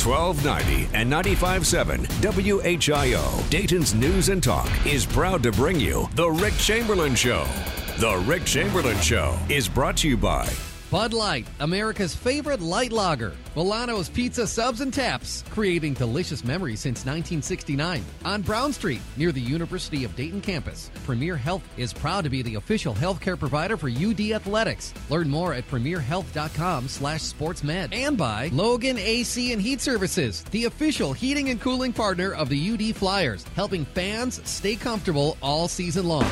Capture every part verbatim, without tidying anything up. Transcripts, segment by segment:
twelve ninety and ninety-five point seven W H I O, Dayton's News and Talk, is proud to bring you The Rick Chamberlain Show. The Rick Chamberlain Show is brought to you by Bud Light, America's favorite light lager. Milano's Pizza, Subs, and Taps, creating delicious memories since nineteen sixty-nine. On Brown Street, near the University of Dayton campus, Premier Health is proud to be the official healthcare provider for U D Athletics. Learn more at premierhealth.com slash sportsmed. And by Logan A C and Heat Services, the official heating and cooling partner of the U D Flyers, helping fans stay comfortable all season long.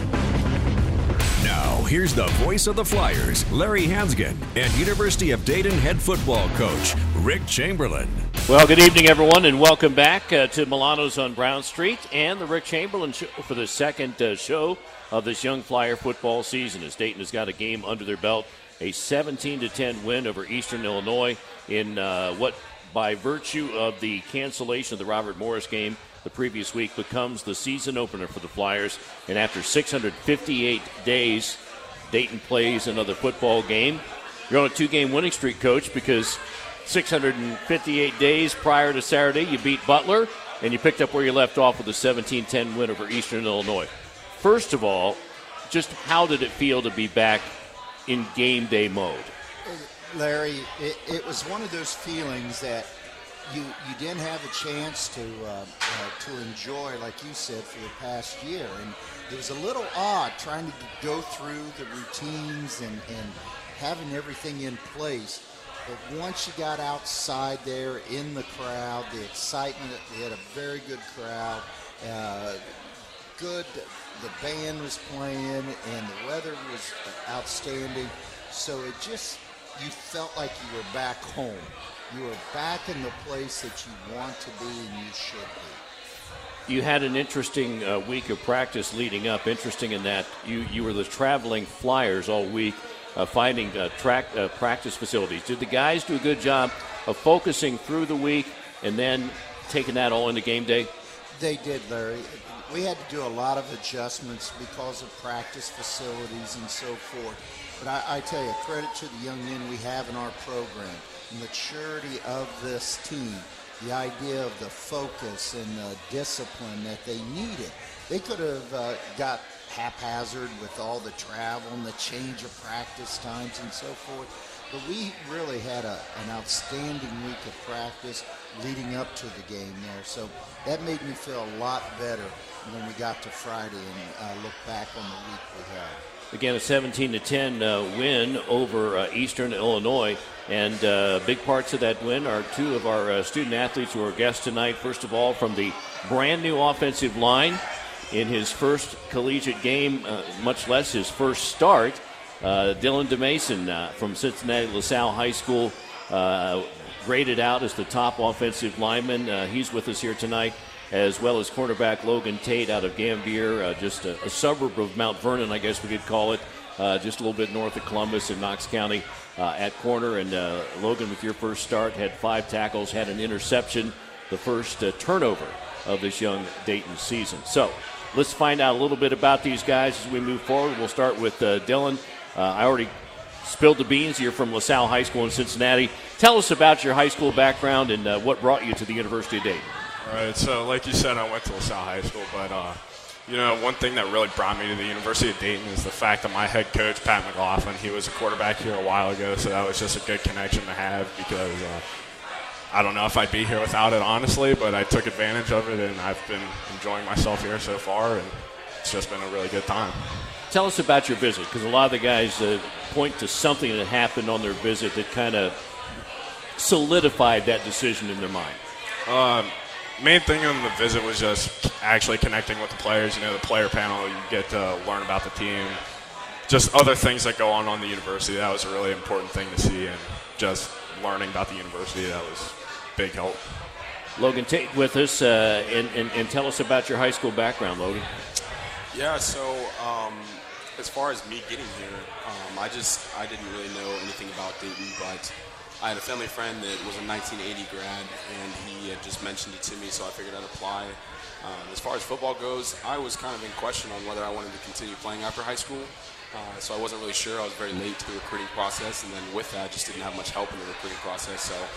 Now, here's the voice of the Flyers, Larry Hansgen, and University of Dayton head football coach, Rick Chamberlain. Well, good evening, everyone, and welcome back uh, to Milano's on Brown Street and the Rick Chamberlain Show for the second uh, show of this young Flyer football season, as Dayton has got a game under their belt, a seventeen to ten win over Eastern Illinois in uh, what, by virtue of the cancellation of the Robert Morris game the previous week, becomes the season opener for the Flyers. And after six hundred fifty-eight days, Dayton plays another football game. You're on a two-game winning streak, Coach, because six hundred fifty-eight days prior to Saturday, you beat Butler, and you picked up where you left off with a seventeen ten win over Eastern Illinois. First of all, just how did it feel to be back in game day mode? Larry, it, it was one of those feelings that You you didn't have a chance to uh, uh, to enjoy, like you said, for the past year, and it was a little odd trying to go through the routines and, and having everything in place. But once you got outside there in the crowd, the excitement, they had a very good crowd. Uh, good, the band was playing, and the weather was outstanding. So it just, you felt like you were back home. You are back in the place that you want to be and you should be. You had an interesting uh, week of practice leading up. Interesting in that you, you were the traveling Flyers all week, uh, finding uh, track uh, practice facilities. Did the guys do a good job of focusing through the week and then taking that all into game day? They did, Larry. We had to do a lot of adjustments because of practice facilities and so forth. But I, I tell you, credit to the young men we have in our program. Maturity of this team, the idea of the focus and the discipline that they needed. They could have uh, got haphazard with all the travel and the change of practice times and so forth, but we really had a, an outstanding week of practice leading up to the game there, so that made me feel a lot better when we got to Friday and uh, look back on the week we had. Again, a seventeen to ten uh, win over uh, Eastern Illinois. And uh, big parts of that win are two of our uh, student athletes who are guests tonight. First of all, from the brand new offensive line in his first collegiate game, uh, much less his first start, uh, Dylan DeMason uh, from Cincinnati LaSalle High School, uh, graded out as the top offensive lineman. Uh, he's with us here tonight, as well as cornerback Logan Tate out of Gambier, uh, just a, a suburb of Mount Vernon, I guess we could call it, uh, just a little bit north of Columbus in Knox County. Uh, at corner, and uh, Logan, with your first start, had five tackles, had an interception, the first uh, turnover of this young Dayton season. So let's find out a little bit about these guys as we move forward. We'll start with uh, Dylan. Uh, I already spilled the beans. You're from LaSalle High School in Cincinnati. Tell us about your high school background and uh, what brought you to the University of Dayton. All right, so like you said, I went to LaSalle High School, but uh, you know, one thing that really brought me to the University of Dayton is the fact that my head coach, Pat McLaughlin, he was a quarterback here a while ago, so that was just a good connection to have because uh, I don't know if I'd be here without it, honestly, but I took advantage of it, and I've been enjoying myself here so far, and it's just been a really good time. Tell us about your visit, because a lot of the guys uh, point to something that happened on their visit that kind of solidified that decision in their mind. Um, Main thing on the visit was just actually connecting with the players. You know, the player panel, you get to learn about the team, just other things that go on on the university. That was a really important thing to see, and just learning about the university, that was big help. Logan Tate with us, uh, and, and, and tell us about your high school background, Logan. Yeah, so um, as far as me getting here, um, I just I didn't really know anything about Dayton, but I had a family friend that was a nineteen eighty grad, and he had just mentioned it to me, so I figured I'd apply. Um, as far as football goes, I was kind of in question on whether I wanted to continue playing after high school, uh, so I wasn't really sure. I was very late to the recruiting process, and then with that, just didn't have much help in the recruiting process. So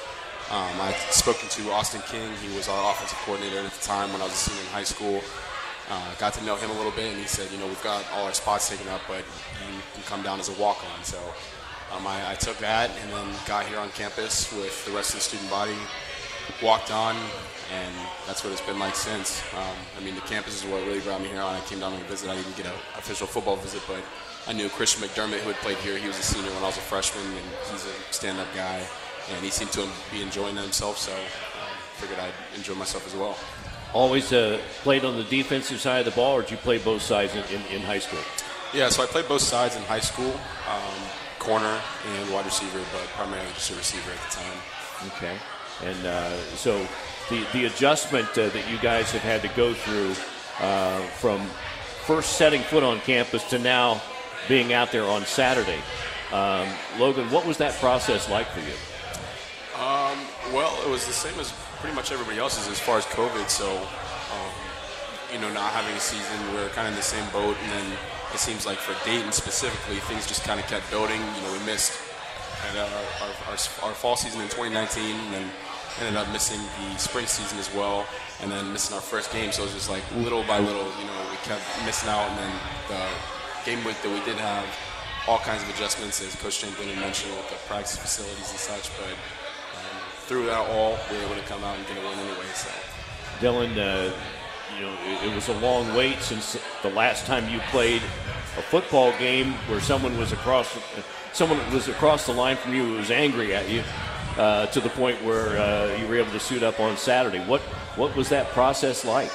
Um, I had spoken to Austin King. He was our offensive coordinator at the time when I was a senior in high school. Uh, got to know him a little bit, and he said, you know, we've got all our spots taken up, but you can come down as a walk-on. So um, I, I took that and then got here on campus with the rest of the student body, walked on, and that's what it's been like since. Um, I mean, the campus is what really brought me here on. I came down on a visit. I didn't get an official football visit, but I knew Christian McDermott, who had played here. He was a senior when I was a freshman, and he's a stand-up guy, and he seemed to be enjoying himself, so I figured I'd enjoy myself as well. Always uh, played on the defensive side of the ball, or did you play both sides in, in, in high school? Yeah, so I played both sides in high school, um, corner and wide receiver, but primarily just a receiver at the time. Okay. And uh, so the, the adjustment uh, that you guys have had to go through uh, from first setting foot on campus to now being out there on Saturday. Um, Logan, what was that process like for you? Um, well, it was the same as pretty much everybody else's as far as COVID. So, um, you know, not having a season, we we're kind of in the same boat. And then it seems like for Dayton specifically, things just kind of kept building. You know, we missed at, uh, our, our, our fall season in twenty nineteen, and then ended up missing the spring season as well, and then missing our first game. So it was just like little by little, you know, we kept missing out. And then the game week that we did have, all kinds of adjustments, as Coach Chamberlain mentioned, with the practice facilities and such. But um, through that all, we were able to come out and get a win anyway. So, Dylan, uh, you know, it, it was a long wait since the last time you played a football game where someone was across, someone was across the line from you who was angry at you. Uh, to the point where uh, you were able to suit up on Saturday. What what was that process like?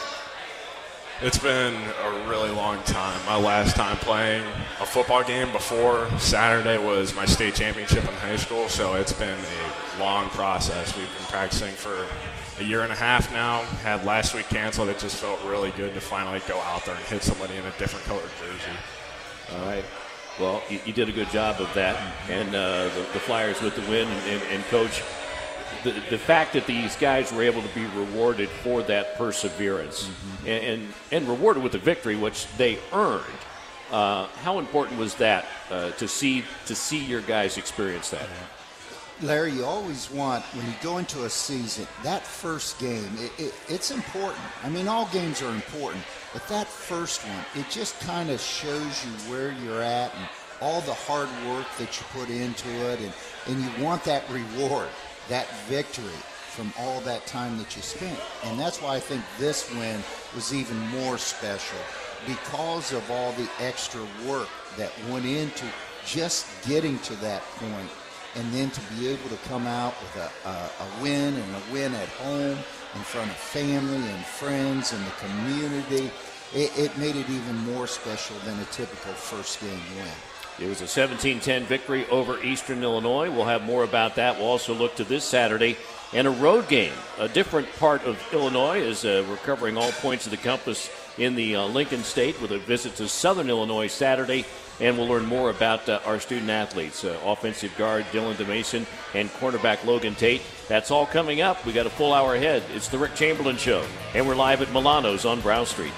It's been a really long time. My last time playing a football game before Saturday was my state championship in high school, so it's been a long process. We've been practicing for a year and a half now. Had last week canceled. It just felt really good to finally go out there and hit somebody in a different colored jersey. All right. Well, you, you did a good job of that, and uh, the, the Flyers with the win. And, and, and Coach, the, the fact that these guys were able to be rewarded for that perseverance mm-hmm. and, and and rewarded with a victory, which they earned. Uh, how important was that uh, to see to see your guys experience that? Larry, you always want, when you go into a season, that first game, it, it, it's important. I mean, all games are important, but that first one, it just kind of shows you where you're at and all the hard work that you put into it, and, and you want that reward, that victory from all that time that you spent. And that's why I think this win was even more special, because of all the extra work that went into just getting to that point. And then to be able to come out with a, a, a win, and a win at home in front of family and friends and the community, it, it made it even more special than a typical first game win. It was a seventeen ten victory over Eastern Illinois. We'll have more about that. We'll also look to this Saturday and a road game. A different part of Illinois is uh, we're covering all points of the compass in the uh, Lincoln State with a visit to Southern Illinois Saturday. And we'll learn more about uh, our student athletes, uh, offensive guard Dylan DeMason and cornerback Logan Tate. That's all coming up. We got a full hour ahead. It's the Rick Chamberlain Show, and we're live at Milano's on Brown Street.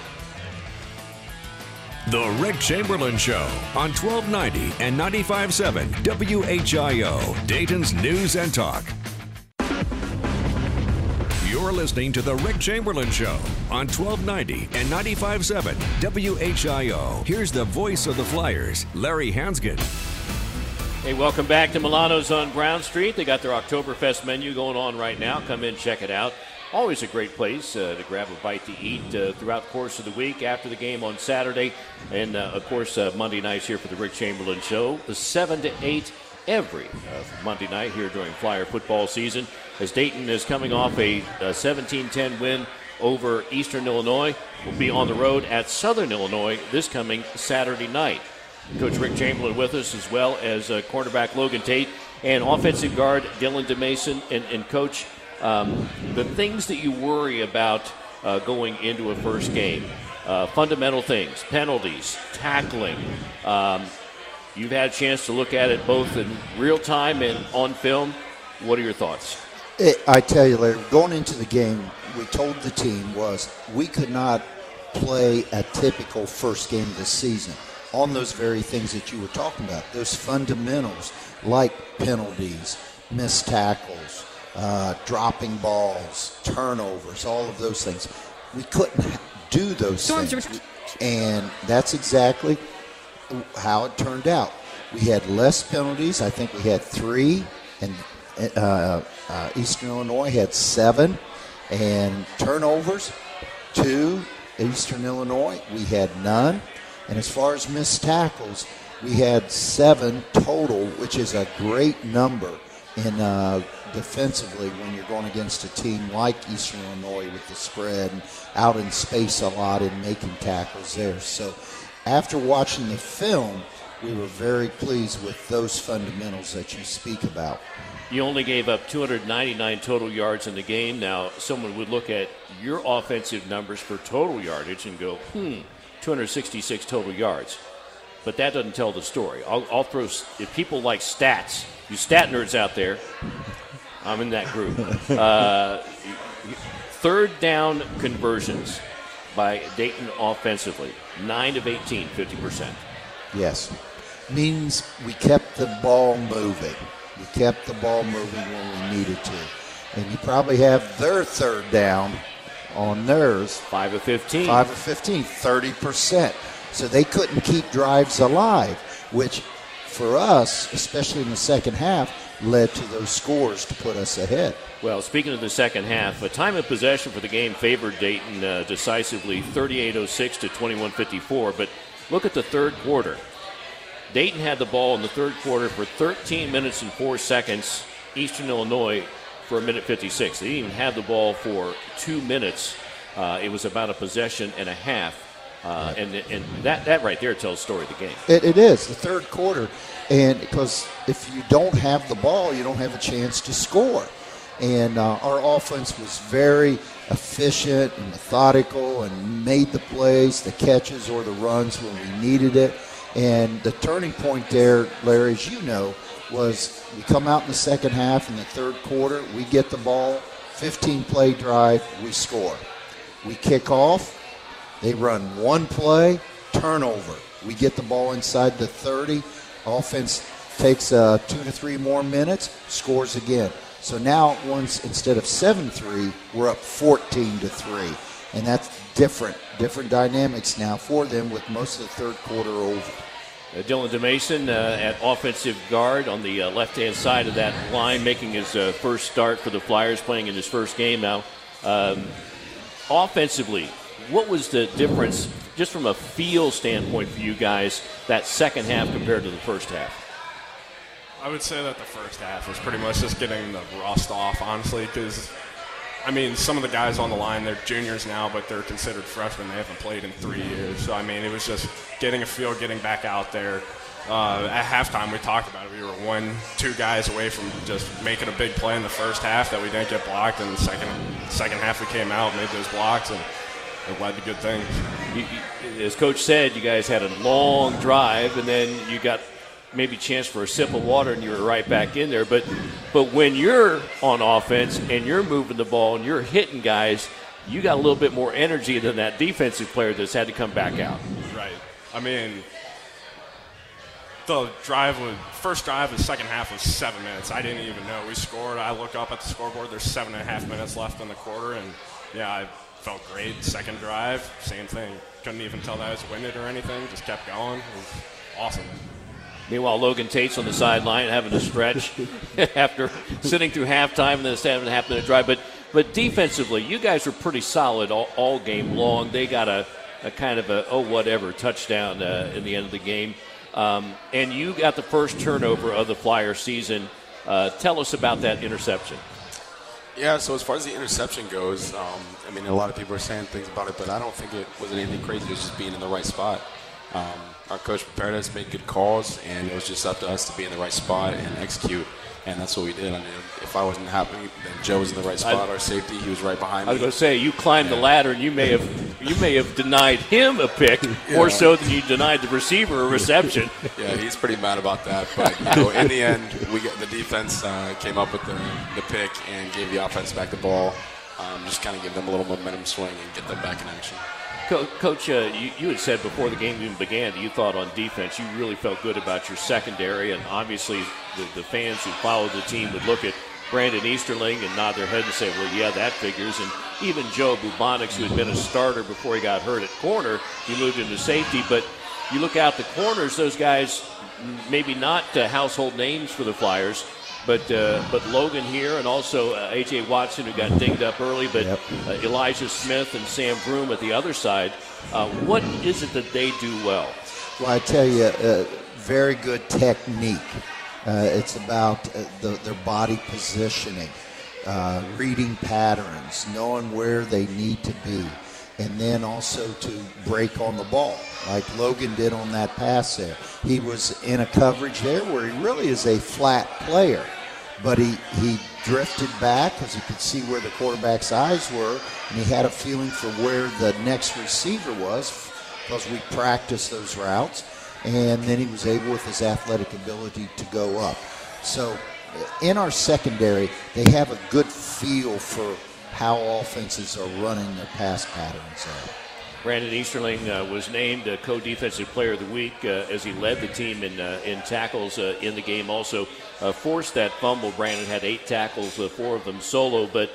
The Rick Chamberlain Show on twelve ninety and ninety-five point seven W H I O, Dayton's News and Talk. You're listening to The Rick Chamberlain Show on twelve ninety and ninety-five point seven W H I O. Here's the voice of the Flyers, Larry Hansgen. Hey, welcome back to Milano's on Brown Street. They got their Oktoberfest menu going on right now. Come in, check it out. Always a great place uh, to grab a bite to eat uh, throughout the course of the week, after the game on Saturday, and, uh, of course, uh, Monday nights here for the Rick Chamberlain Show, the seven to eight every uh, Monday night here during Flyer football season, as Dayton is coming off a, a seventeen ten win over Eastern Illinois. Will be on the road at Southern Illinois this coming Saturday night. Coach Rick Chamberlain with us, as well as uh, cornerback Logan Tate and offensive guard Dylan DeMason. And, and Coach, um, the things that you worry about uh, going into a first game, uh, fundamental things, penalties, tackling. Um, you've had a chance to look at it both in real time and on film. What are your thoughts? It, I tell you, Larry, going into the game, we told the team was we could not play a typical first game of the season on those very things that you were talking about, those fundamentals like penalties, missed tackles, uh, dropping balls, turnovers, all of those things. We couldn't do those things. And that's exactly how it turned out. We had less penalties. I think we had three, and uh, uh, Eastern Illinois had seven. And turnovers, two. Eastern Illinois, we had none. And as far as missed tackles, we had seven total, which is a great number in uh, defensively when you're going against a team like Eastern Illinois with the spread and out in space a lot and making tackles there. So after watching the film, we were very pleased with those fundamentals that you speak about. You only gave up two hundred ninety-nine total yards in the game. Now, someone would look at your offensive numbers for total yardage and go, hmm, two hundred sixty-six total yards. But that doesn't tell the story. I'll, I'll throw, if people like stats, you stat nerds out there, I'm in that group. Uh, third down conversions by Dayton offensively, nine of eighteen, fifty percent. Yes. Means we kept the ball moving. We kept the ball moving when we needed to. And you probably have their third down on theirs. five of fifteen. five of fifteen, thirty percent. So they couldn't keep drives alive, which for us, especially in the second half, led to those scores to put us ahead. Well, speaking of the second half, a time of possession for the game favored Dayton uh, decisively, thirty-eight oh six to twenty-one fifty-four. But look at the third quarter. Dayton had the ball in the third quarter for thirteen minutes and four seconds. Eastern Illinois for a minute fifty-six. They didn't even have the ball for two minutes. Uh, it was about a possession and a half. Uh, and and that, that right there tells the story of the game. It, it is, the third quarter. And because if you don't have the ball, you don't have a chance to score. And uh, our offense was very efficient and methodical and made the plays, the catches or the runs when we needed it. And the turning point there, Larry, as you know, was we come out in the second half in the third quarter, we get the ball, fifteen-play drive, we score. We kick off, they run one play, turnover. We get the ball inside the thirty, offense takes uh, two to three more minutes, scores again. So now, once instead of seven three, we're up fourteen to three. And that's different, different dynamics now for them with most of the third quarter over. Uh, Dylan DeMason uh, at offensive guard on the uh, left-hand side of that line, making his uh, first start for the Flyers, playing in his first game now. Um, offensively, what was the difference, just from a feel standpoint for you guys, that second half compared to the first half? I would say that the first half was pretty much just getting the rust off, honestly, because, I mean, some of the guys on the line, they're juniors now, but they're considered freshmen. They haven't played in three years. So, I mean, it was just getting a feel, getting back out there. Uh, at halftime, we talked about it. We were one, two guys away from just making a big play in the first half that we didn't get blocked. And the second, second half, we came out, made those blocks, and it led to good things. You, you, as Coach said, you guys had a long drive, and then you got maybe chance for a sip of water, and you were right back in there. But but when you're on offense and you're moving the ball and you're hitting guys, you got a little bit more energy than that defensive player that's had to come back out. Right. I mean, the drive was first drive and second half was seven minutes. I didn't even know we scored. I look up at the scoreboard. There's seven and a half minutes left in the quarter, and yeah, I felt great. Second drive, same thing. Couldn't even tell that I was winded or anything. Just kept going. It was awesome. Meanwhile, Logan Tate's on the sideline having to stretch after sitting through halftime and then having a half-minute drive. But but defensively, you guys were pretty solid all, all game long. They got a, a kind of a, oh, whatever, touchdown uh, in the end of the game. Um, and you got the first turnover of the Flyer season. Uh, tell us about that interception. Yeah, so as far as the interception goes, um, I mean, a lot of people are saying things about it, but I don't think it was anything crazy. It was just being in the right spot. Um, our coach prepared us, made good calls, and it was just up to us to be in the right spot and execute, and that's what we did. I mean, if I wasn't happy, then Joe was in the right spot. I, our safety, he was right behind me. I was going to say, you climbed yeah. the ladder, and you may have you may have denied him a pick yeah. more so than you denied the receiver a reception. Yeah, he's pretty mad about that. But you know, in the end, we got, the defense uh, came up with the, the pick and gave the offense back the ball. Um, just kind of give them a little momentum swing and get them back in action. Coach, uh, you, you had said before the game even began that you thought on defense you really felt good about your secondary, and obviously the, the fans who followed the team would look at Brandon Easterling and nod their head and say, well, yeah, that figures. And even Joe Bubonics, who had been a starter before he got hurt at corner, he moved into safety. But you look out the corners, those guys, maybe not uh, household names for the Flyers, but uh, but Logan here and also uh, A J. Watson, who got dinged up early, but yep. uh, Elijah Smith and Sam Broom at the other side. Uh, what is it that they do well? Well, I tell you, uh, very good technique. Uh, it's about uh, the, their body positioning, uh, reading patterns, knowing where they need to be, and then also to break on the ball, like Logan did on that pass there. He was in a coverage there where he really is a flat player, but he, he drifted back because he could see where the quarterback's eyes were, and he had a feeling for where the next receiver was because we practiced those routes. And then he was able, with his athletic ability, to go up. So in our secondary, they have a good feel for how offenses are running their pass patterns. Brandon Easterling uh, was named uh, co-defensive player of the week uh, as he led the team in uh, in tackles uh, in the game. Also uh, forced that fumble. Brandon had eight tackles, uh, four of them solo. But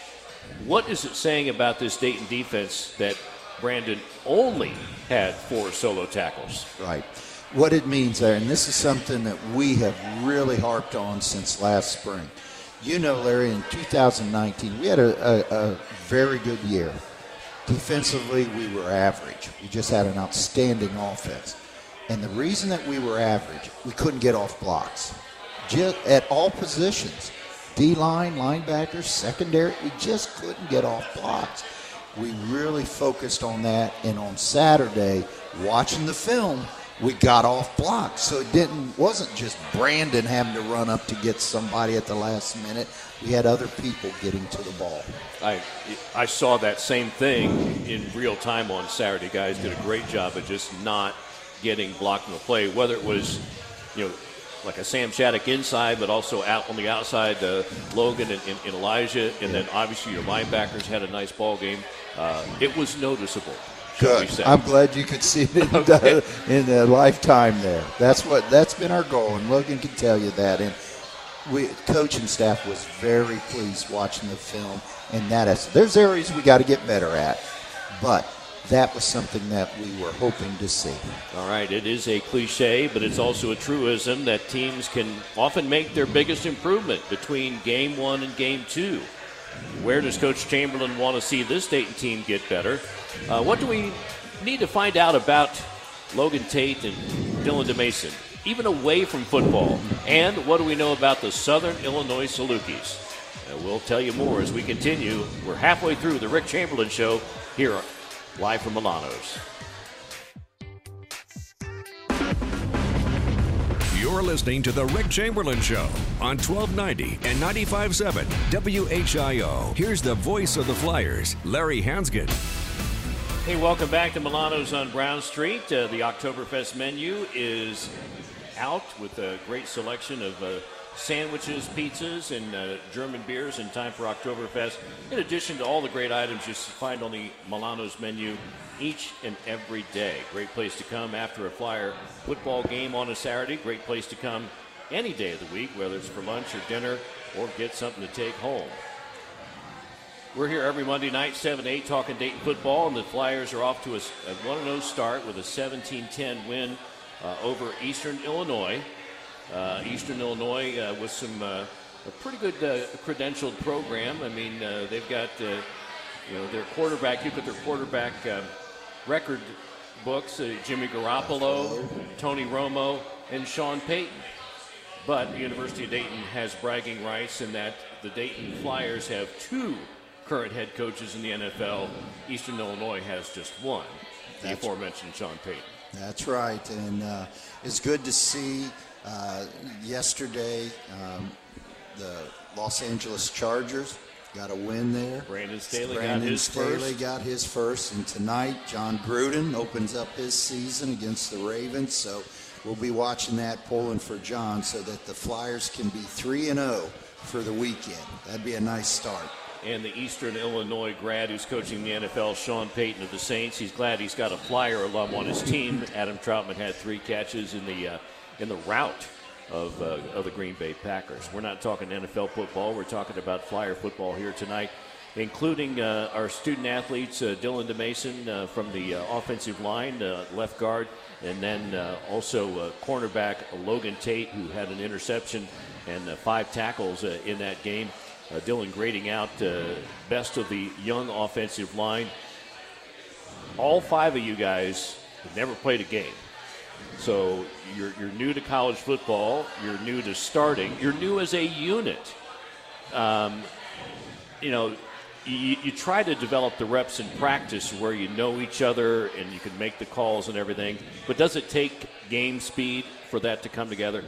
what is it saying about this Dayton defense that Brandon only had four solo tackles? Right. What it means there, and this is something that we have really harped on since last spring. You know, Larry, in two thousand nineteen, we had a, a, a very good year. Defensively, we were average. We just had an outstanding offense. And the reason that we were average, we couldn't get off blocks. Just at all positions, D-line, linebackers, secondary, we just couldn't get off blocks. We really focused on that, and on Saturday, watching the film, we got off blocks. So it didn't wasn't just Brandon having to run up to get somebody at the last minute. We had other people getting to the ball. I I saw that same thing in real time on Saturday. Guys did a great job of just not getting blocked in the play, whether it was, you know, like a Sam Shattuck inside, but also out on the outside, uh, Logan and, and, and Elijah, and then obviously your linebackers had a nice ball game. Uh, it was noticeable. Good. I'm glad you could see it in, okay. in a lifetime there. That's what that's been our goal, and Logan can tell you that. And we, coaching staff was very pleased watching the film. And that is, there's areas we got to get better at, but that was something that we were hoping to see. All right, it is a cliche, but it's also a truism that teams can often make their biggest improvement between game one and game two. Where does Coach Chamberlain want to see this Dayton team get better? Uh, what do we need to find out about Logan Tate and Dylan DeMason, even away from football? And what do we know about the Southern Illinois Salukis? Uh, we'll tell you more as we continue. We're halfway through the Rick Chamberlain Show here live from Milano's. You're listening to The Rick Chamberlain Show on twelve ninety and ninety-five point seven W H I O. Here's the voice of the Flyers, Larry Hansgen. Hey, welcome back to Milano's on Brown Street. Uh, the Oktoberfest menu is out with a great selection of uh, sandwiches, pizzas, and uh, German beers in time for Oktoberfest, in addition to all the great items you find on the Milano's menu each and every day. Great place to come after a Flyer football game on a Saturday. Great place to come any day of the week, whether it's for lunch or dinner or get something to take home. We're here every Monday night, seven to eight, talking Dayton football, and the Flyers are off to a, a one and oh start with a seventeen ten win uh, over Eastern Illinois. Uh, Eastern Illinois uh, with some uh, a pretty good uh, credentialed program. I mean, uh, they've got uh, you know their quarterback. You look at their quarterback uh, record books: uh, Jimmy Garoppolo, Tony Romo, and Sean Payton. But the University of Dayton has bragging rights in that the Dayton Flyers have two current head coaches in the N F L. Eastern Illinois has just one, the That's aforementioned Sean Payton. That's right, and uh, it's good to see. Uh, yesterday, um, the Los Angeles Chargers got a win there. Brandon Staley Brandon got his Staley first. got his first, and tonight John Gruden opens up his season against the Ravens. So we'll be watching that, pulling for John, so that the Flyers can be three and zero for the weekend. That'd be a nice start. And the Eastern Illinois grad who's coaching the N F L, Sean Payton of the Saints. He's glad he's got a Flyer alum on his team. Adam Troutman had three catches in the uh, in the rout of, uh, of the Green Bay Packers. We're not talking N F L football. We're talking about Flyer football here tonight, including uh, our student athletes, uh, Dylan DeMason uh, from the uh, offensive line, uh, left guard, and then uh, also uh, cornerback Logan Tate, who had an interception and uh, five tackles uh, in that game. Uh, Dylan grading out uh, best of the young offensive line. All five of you guys have never played a game. So you're, you're new to college football. You're new to starting. You're new as a unit. Um, you know, you, you try to develop the reps in practice where you know each other and you can make the calls and everything. But does it take game speed for that to come together?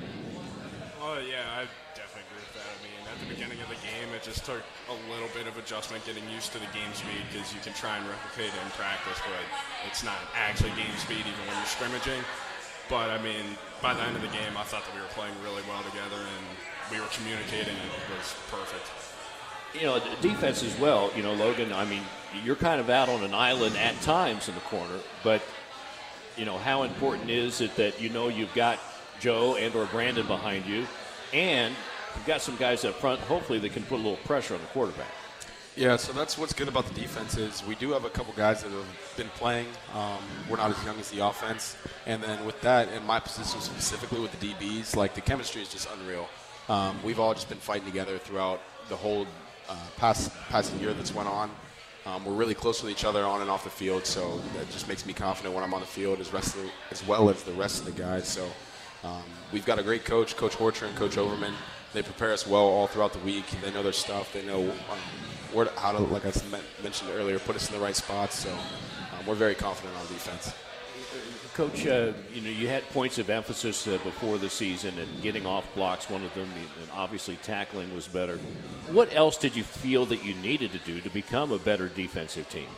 Oh, yeah, I definitely agree with that. I mean, at the beginning of the game, it just took a little bit of adjustment getting used to the game speed because you can try and replicate it in practice, but it's not actually game speed even when you're scrimmaging. But, I mean, by the end of the game, I thought that we were playing really well together and we were communicating, and it was perfect. You know, defense as well. You know, Logan, I mean, you're kind of out on an island at times in the corner, but, you know, how important is it that you know you've got Joe and or Brandon behind you, and you've got some guys up front, hopefully, that can put a little pressure on the quarterback? Yeah, so that's what's good about the defense is we do have a couple guys that have been playing. Um, we're not as young as the offense. And then with that, in my position specifically with the D Bs, like the chemistry is just unreal. Um, we've all just been fighting together throughout the whole uh, past, past year that's went on. Um, we're really close with each other on and off the field, so that just makes me confident when I'm on the field as, rest of the, as well as the rest of the guys. So um, we've got a great coach, Coach Horcher and Coach Overman. They prepare us well all throughout the week. They know their stuff. They know um, where to, how to, like I mentioned earlier, put us in the right spots. So um, we're very confident on defense. Coach, uh, you know, you had points of emphasis uh, before the season, and getting off blocks, one of them, and obviously tackling was better. What else did you feel that you needed to do to become a better defensive team?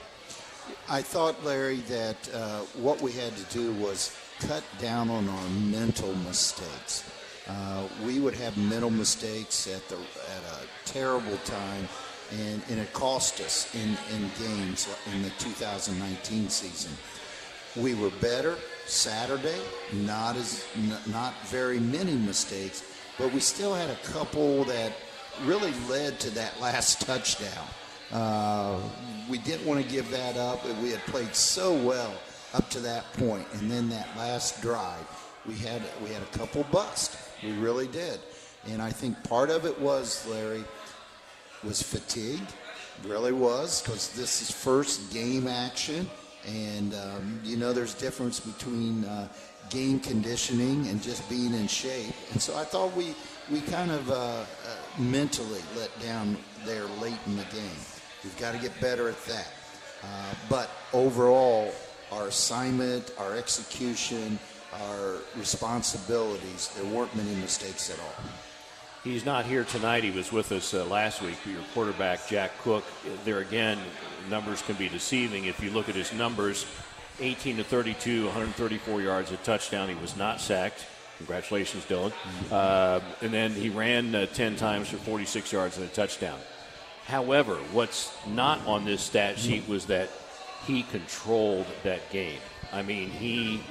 I thought, Larry, that uh, what we had to do was cut down on our mental mistakes. Uh, we would have mental mistakes at the at a terrible time, and, and it cost us in, in games in the two thousand nineteen season. We were better Saturday, not as n- not very many mistakes, but we still had a couple that really led to that last touchdown. Uh, we didn't want to give that up. We had played so well up to that point, and then that last drive, we had we had a couple busts. We really did. And I think part of it was, Larry, was fatigue. Really was, because this is first game action. And, um, you know, there's difference between uh, game conditioning and just being in shape. And so I thought we, we kind of uh, uh, mentally let down there late in the game. We've got to get better at that. Uh, but overall, our assignment, our execution, our responsibilities, there weren't many mistakes at all. He's not here tonight. He was with us uh, last week. Your quarterback, Jack Cook. There again, numbers can be deceiving. If you look at his numbers, eighteen to thirty-two, one hundred thirty-four yards, a touchdown. He was not sacked. Congratulations, Dylan. Uh, and then he ran uh, ten times for forty-six yards and a touchdown. However, what's not on this stat sheet was that he controlled that game. I mean, he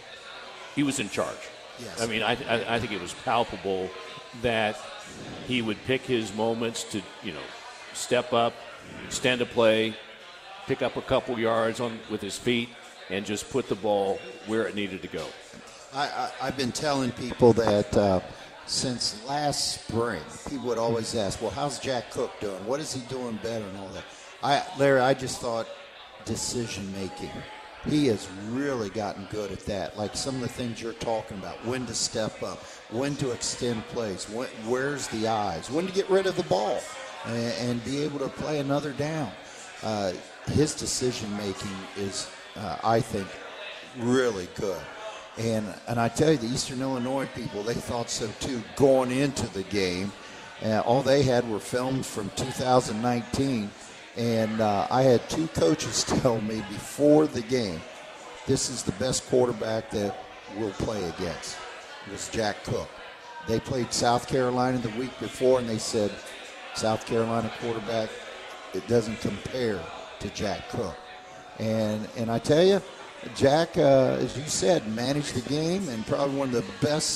he was in charge. Yes. I mean, I, I, I think it was palpable that he would pick his moments to, you know, step up, extend a play, pick up a couple yards on with his feet, and just put the ball where it needed to go. I, I, I've been telling people that uh, since last spring, people would always ask, well, how's Jack Cook doing? What is he doing better and all that? I, Larry, I just thought decision-making. He has really gotten good at that. Like some of the things you're talking about, when to step up, when to extend plays, when, where's the eyes, when to get rid of the ball and, and be able to play another down. Uh, his decision-making is, uh, I think, really good. And and I tell you, the Eastern Illinois people, they thought so too going into the game. Uh, all they had were films from two thousand nineteen. And uh, I had two coaches tell me before the game, this is the best quarterback that we'll play against. It was Jack Cook. They played South Carolina the week before, and they said, South Carolina quarterback, it doesn't compare to Jack Cook. And and I tell you, Jack, uh, as you said, managed the game, and probably one of the best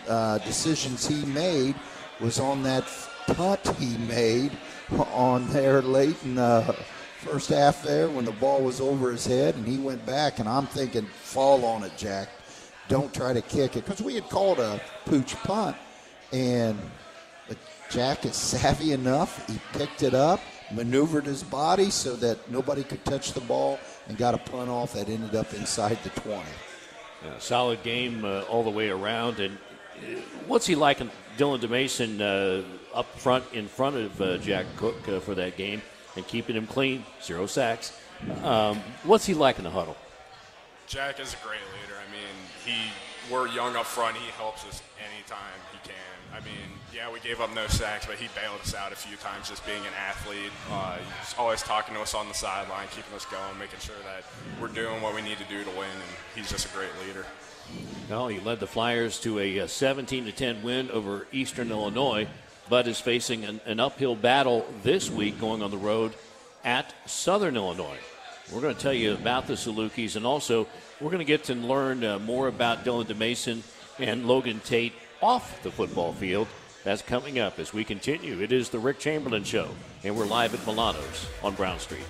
uh, decisions he made was on that punt he made on there late in the first half there when the ball was over his head, and he went back, and I'm thinking, fall on it, Jack. Don't try to kick it, because we had called a pooch punt, and but Jack is savvy enough. He picked it up, maneuvered his body so that nobody could touch the ball, and got a punt off that ended up inside the twenty. Yeah, solid game uh, all the way around. And uh, what's he like, Dylan DeMason, uh, up front in front of uh, Jack Cook uh, for that game and keeping him clean, zero sacks? Um, what's he like in the huddle? Jack is a great leader. I mean, he we're young up front. He helps us anytime he can. I mean, yeah, we gave up no sacks, but he bailed us out a few times just being an athlete. Uh, he's always talking to us on the sideline, keeping us going, making sure that we're doing what we need to do to win, and he's just a great leader. No, he led the Flyers to a seventeen to ten win over Eastern Illinois, but is facing an, an uphill battle this week going on the road at Southern Illinois. We're going to tell you about the Salukis, and also we're going to get to learn uh, more about Dylan DeMason and Logan Tate off the football field. That's coming up as we continue. It is the Rick Chamberlain Show, and we're live at Milano's on Brown Street.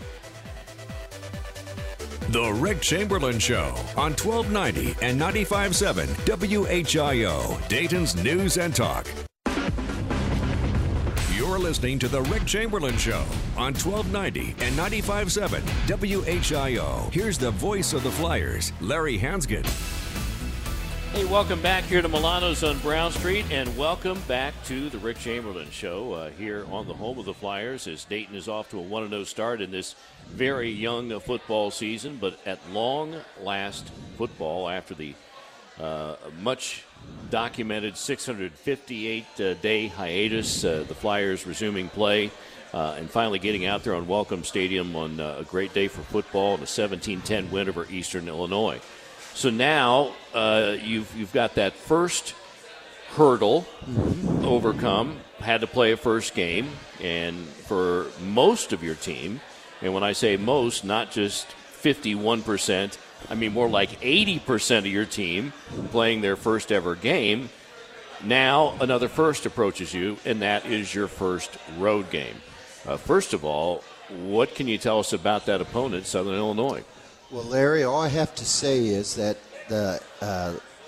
The Rick Chamberlain Show on twelve ninety and ninety-five point seven W H I O, Dayton's News and Talk. You're listening to The Rick Chamberlain Show on twelve ninety and ninety-five point seven W H I O. Here's the voice of the Flyers, Larry Hansgen. Hey, welcome back here to Milano's on Brown Street, and welcome back to the Rick Chamberlain Show uh, here on the home of the Flyers, as Dayton is off to a one and oh start in this very young uh, football season, but at long last football after the uh, much documented six hundred fifty-eight day hiatus, uh, the Flyers resuming play uh, and finally getting out there on Welcome Stadium on uh, a great day for football and a seventeen ten win over Eastern Illinois. So now uh, you've you've got that first hurdle mm-hmm. overcome, had to play a first game, and for most of your team, and when I say most, not just fifty-one percent, I mean more like eighty percent of your team playing their first ever game. Now another first approaches you, and that is your first road game. Uh, first of all, what can you tell us about that opponent, Southern Illinois? Well, Larry, all I have to say is that the uh,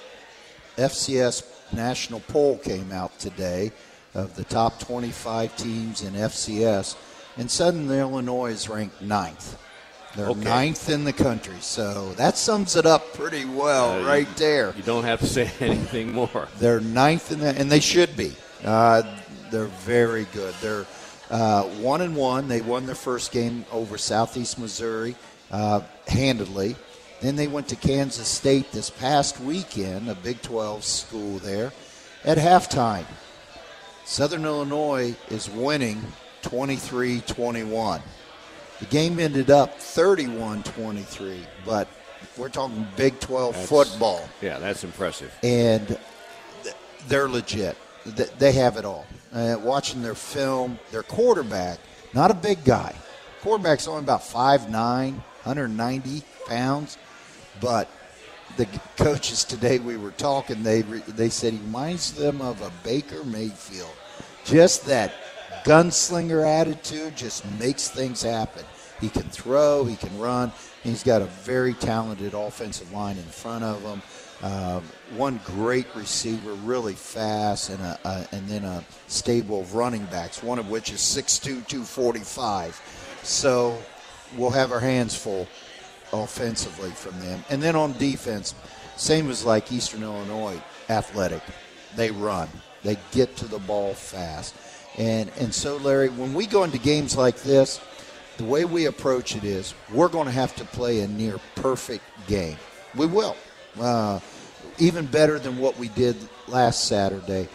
F C S national poll came out today of the top twenty-five teams in F C S, and Southern Illinois is ranked ninth. They're okay. ninth in the country, so that sums it up pretty well uh, right you, there. You don't have to say anything more. They're ninth in the, and they should be. Uh, they're very good. They're uh, one and one. They won their first game over Southeast Missouri uh, handedly. Then they went to Kansas State this past weekend, a Big twelve school there, at halftime. Southern Illinois is winning twenty-three twenty-one. The game ended up thirty-one twenty-three, but we're talking Big twelve that's, football. Yeah, that's impressive. And they're legit. They have it all. Uh, watching their film, their quarterback, not a big guy. Quarterback's only about five nine, one hundred ninety pounds. But the coaches today we were talking, they they said he reminds them of a Baker Mayfield. Just that gunslinger attitude just makes things happen. He can throw, he can run, and he's got a very talented offensive line in front of him. Uh, one great receiver, really fast, and a, a, and then a stable of running backs, one of which is six two, two forty-five. So we'll have our hands full offensively from them. And then on defense, same as like Eastern Illinois, athletic. They run. They get to the ball fast. And and so, Larry, when we go into games like this, the way we approach it is we're going to have to play a near perfect game. We will. Uh, even better than what we did last Saturday.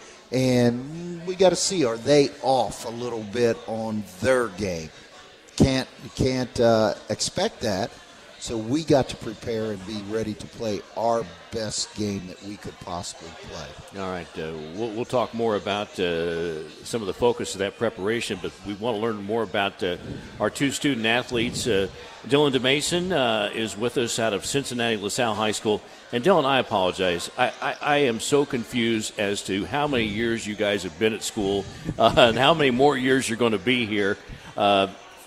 And we got to see, are they off a little bit on their game? Can't, you can't uh, expect that. So we got to prepare and be ready to play our best game that we could possibly play. All right, uh, we'll, we'll talk more about uh, some of the focus of that preparation, but we want to learn more about uh, our two student athletes. Uh, Dylan DeMason uh, is with us out of Cincinnati LaSalle High School. And Dylan, I apologize. I, I, I am so confused as to how many years you guys have been at school uh, and how many more years you're going to be here. Uh,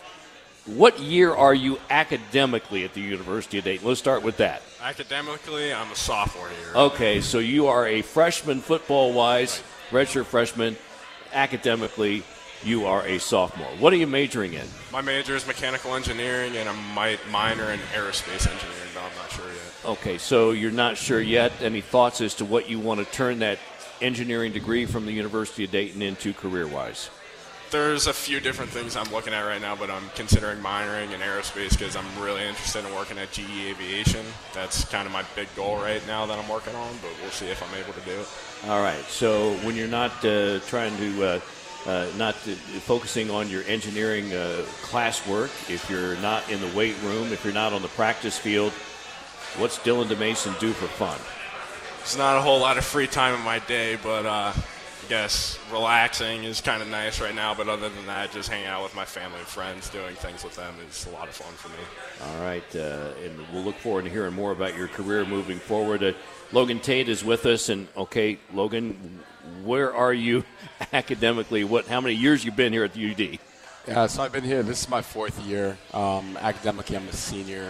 What year are you academically at the University of Dayton? Let's start with that. Academically, I'm a sophomore here. Okay, so you are a freshman football-wise, redshirt freshman. Academically, you are a sophomore. What are you majoring in? My major is mechanical engineering, and I might minor in aerospace engineering, but I'm not sure yet. Okay, so you're not sure yet. Any thoughts as to what you want to turn that engineering degree from the University of Dayton into career-wise? There's a few different things I'm looking at right now, but I'm considering minoring in aerospace because I'm really interested in working at G E Aviation. That's kind of my big goal right now that I'm working on, but we'll see if I'm able to do it. All right. So when you're not uh, trying to, uh, uh, not to, focusing on your engineering uh, classwork, if you're not in the weight room, if you're not on the practice field, what's Dylan DeMason do for fun? It's not a whole lot of free time in my day, but uh, I guess relaxing is kind of nice right now, but other than that, just hanging out with my family and friends, doing things with them is a lot of fun for me. All right, uh, and we'll look forward to hearing more about your career moving forward. Uh, Logan Tate is with us, and okay, Logan, where are you academically? What? How many years you been here at the U D? Yeah, so I've been here. This is my fourth year. Um, academically, I'm a senior.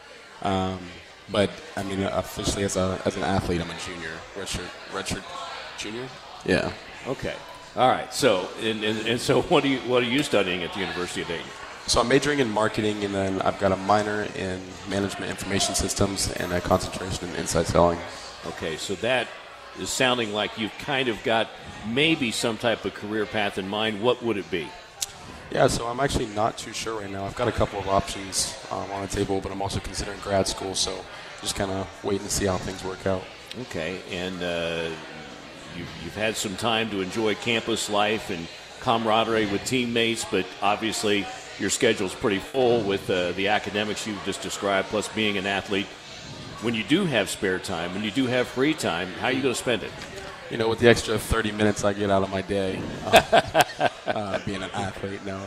Um, but, I mean, officially as a as an athlete, I'm a junior. Redshirt, redshirt junior? Yeah. Okay. All right. So, and, and, and so what are you what are you studying at the University of Dayton? So I'm majoring in marketing, and then I've got a minor in management information systems and a concentration in inside selling. Okay. So that is sounding like you've kind of got maybe some type of career path in mind. What would it be? Yeah, so I'm actually not too sure right now. I've got a couple of options um, on the table, but I'm also considering grad school, so just kind of waiting to see how things work out. Okay, and uh, you've, you've had some time to enjoy campus life and camaraderie with teammates, but obviously your schedule's pretty full with uh, the academics you've just described, plus being an athlete. When you do have spare time, when you do have free time, how are you going to spend it? You know, with the extra thirty minutes I get out of my day, uh, uh, being an athlete, no.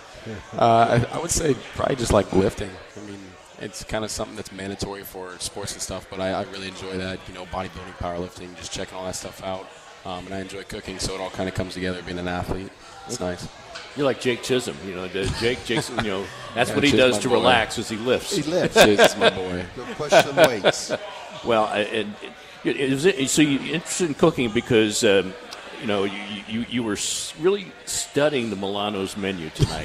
Uh, I, I would say probably just like lifting. I mean, it's kind of something that's mandatory for sports and stuff, but I, I really enjoy that, you know, bodybuilding, powerlifting, just checking all that stuff out. Um, and I enjoy cooking, so it all kind of comes together being an athlete. It's nice. You're like Jake Chisholm, you know. Jake, Jake's, you know, that's yeah, what he Chis does to boy. relax as he lifts. He lifts. Chis is my boy. Go push some weights. Well, and is it, so you're interested in cooking because um, you know you, you you were really studying the Milano's menu tonight,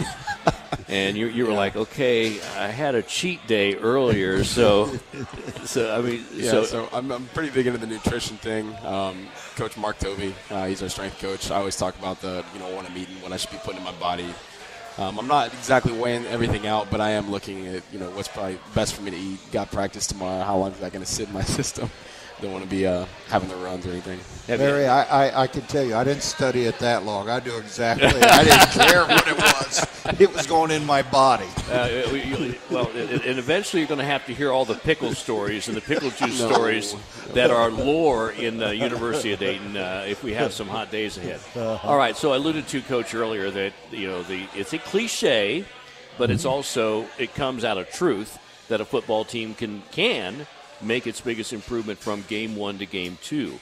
and you you were yeah. like, okay, I had a cheat day earlier, so so I mean, yeah. So, so I'm I'm pretty big into the nutrition thing. Um, Coach Mark Tovey, uh, he's our strength coach. I always talk about the you know what I'm eating, what I should be putting in my body. Um, I'm not exactly weighing everything out, but I am looking at you know what's probably best for me to eat. Got practice tomorrow. How long is that going to sit in my system? Don't want to be uh, having the runs or anything. Barry, I, I, I can tell you, I didn't study it that long. I knew exactly. I didn't care what it was. It was going in my body. Uh, well, and eventually you're going to have to hear all the pickle stories and the pickle juice no. stories that are lore in the University of Dayton uh, if we have some hot days ahead. Uh-huh. All right, so I alluded to, Coach, earlier that, you know, the it's a cliche, but it's also, it comes out of truth that a football team can can – make its biggest improvement from game one to game two.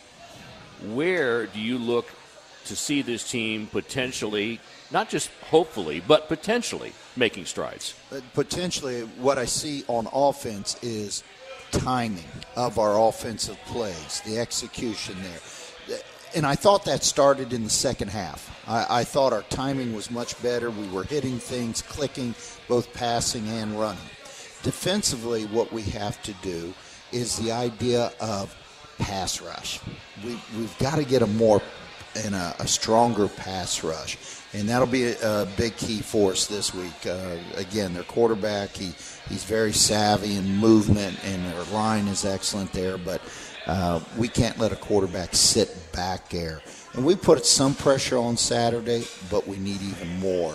Where do you look to see this team potentially, not just hopefully, but potentially making strides? Potentially, what I see on offense is timing of our offensive plays, the execution there. And I thought that started in the second half. I, I thought our timing was much better. We were hitting things, clicking, both passing and running. Defensively, what we have to do is the idea of pass rush. We, we've got to get a more and a, a stronger pass rush, and that'll be a, a big key for us this week. Uh, again, their quarterback, he, he's very savvy in movement, and their line is excellent there, but uh, we can't let a quarterback sit back there. And we put some pressure on Saturday, but we need even more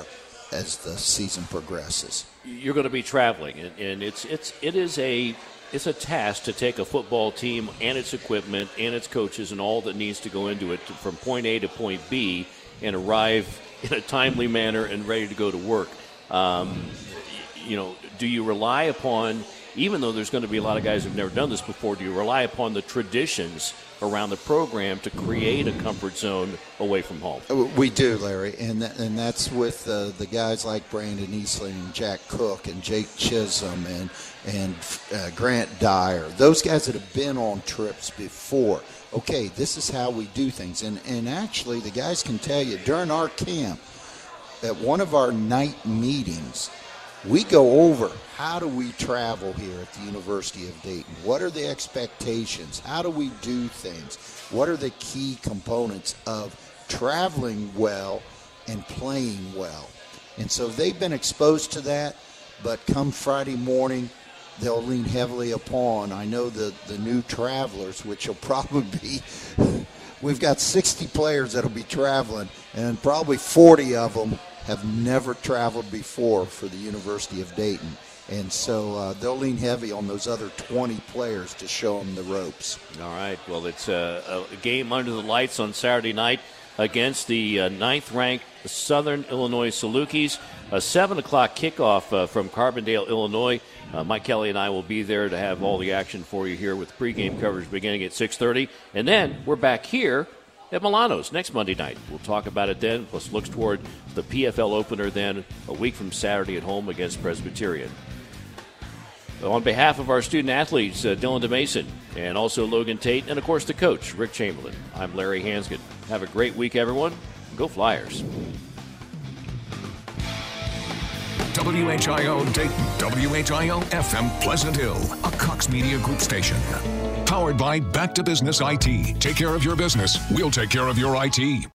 as the season progresses. You're going to be traveling, and, and it's it's it is a it's a task to take a football team and its equipment and its coaches and all that needs to go into it to, from point A to point B and arrive in a timely manner and ready to go to work. Um, you know, do you rely upon, even though there's going to be a lot of guys who've never done this before, do you rely upon the traditions around the program to create a comfort zone away from home? We do, Larry, and that, and that's with uh, the guys like Brandon Eastland and Jack Cook and Jake Chisholm and and uh, Grant Dyer. Those guys that have been on trips before. Okay, this is how we do things, and and actually the guys can tell you during our camp, at one of our night meetings, we go over how do we travel here at the University of Dayton? What are the expectations? How do we do things? What are the key components of traveling well and playing well? And so they've been exposed to that, but come Friday morning, they'll lean heavily upon, I know the, the new travelers, which will probably be, we've got sixty players that will be traveling, and probably forty of them have never traveled before for the University of Dayton. And so uh, they'll lean heavy on those other twenty players to show them the ropes. All right. Well, it's a, a game under the lights on Saturday night against the uh, ninth-ranked Southern Illinois Salukis. A seven o'clock kickoff uh, from Carbondale, Illinois. Uh, Mike Kelly and I will be there to have all the action for you here with pregame coverage beginning at six thirty. And then we're back here at Milano's next Monday night. We'll talk about it then, plus looks toward the P F L opener then a week from Saturday at home against Presbyterian. On behalf of our student athletes, uh, Dylan DeMason, and also Logan Tate, and of course the coach, Rick Chamberlain, I'm Larry Hansgen. Have a great week, everyone. Go Flyers. W H I O Dayton, W H I O F M Pleasant Hill, a Cox Media Group station. Powered by Back to Business I T. Take care of your business, we'll take care of your I T.